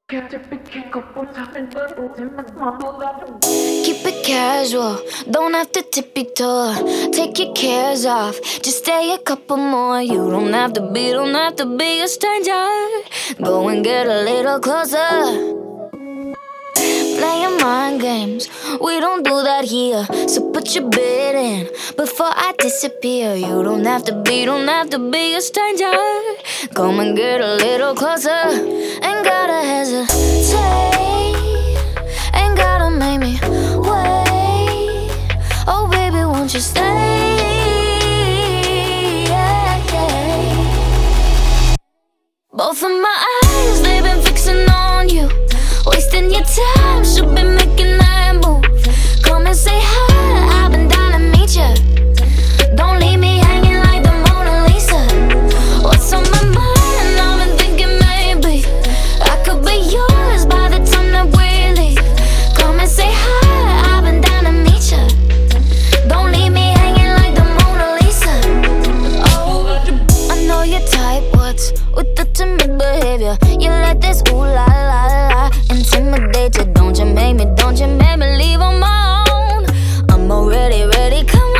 Keep it casual, don't have to tippy toe. Take your cares off, just stay a couple more. You don't have to be a stranger. Go and get a little closer. Playing mind games, we don't do that here. So put your bid in before I disappear. You don't have to be a stranger. Come and get a little closer. Ain't gotta hesitate, ain't gotta make me wait. Oh baby, won't you stay? Yeah, yeah. Both of my eyes, they've been fixing on you. Wasting your time, should be making that move. Come and say hi, I've been down to meet ya. Don't leave me hanging like the Mona Lisa. What's on my mind? I've been thinking maybe I could be yours by the time that we leave. Come and say hi, I've been down to meet ya. Don't leave me hanging like the Mona Lisa. Oh, I know your type, what's with the timid behavior? You let this ooh la la la intimidate you. Don't you make me leave on my own. I'm already ready, come